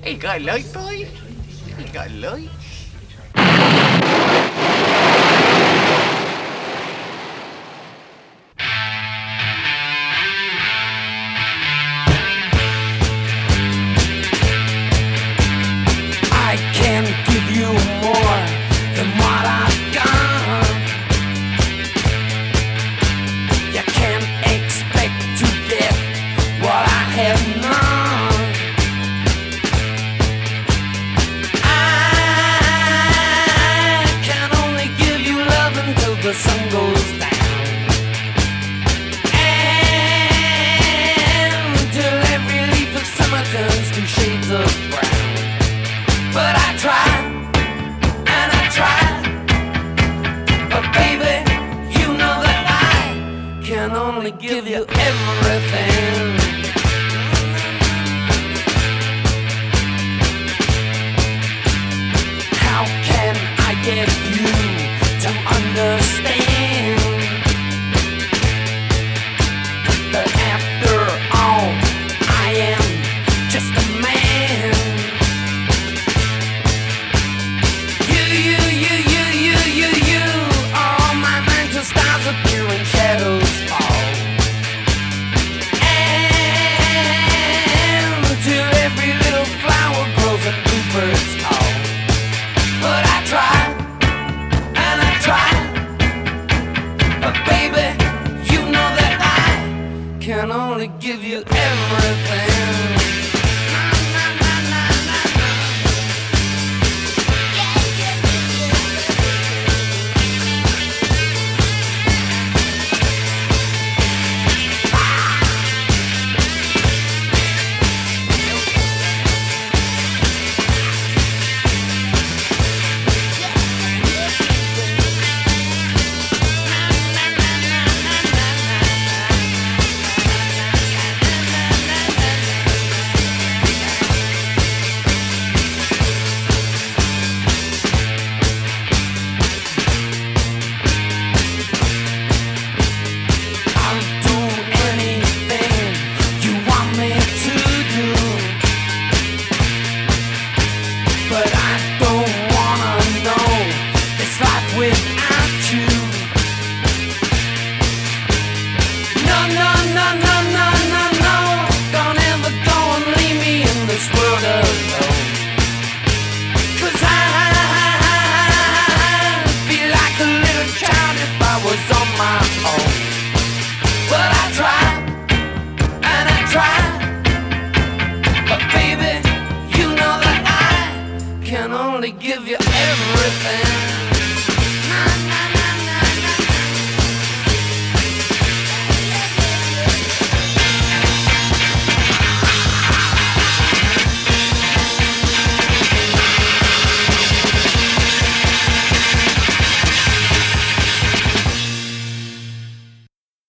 You got a light, boy? You got a light? I can give you more than what I've got. You can't expect to get what I have not. I can only give you love until the sun goes down, and till every leaf of summer turns to shades of brown. But I try, and I try, but baby, you know that I can only give you everything. How can I get you to understand that after all, I am just a man? You, all my mental stars appear and shadows fall, and till every little flower grows and bluebirds call. But I try, and I try, but baby, you know that I can only give you everything. Give you everything.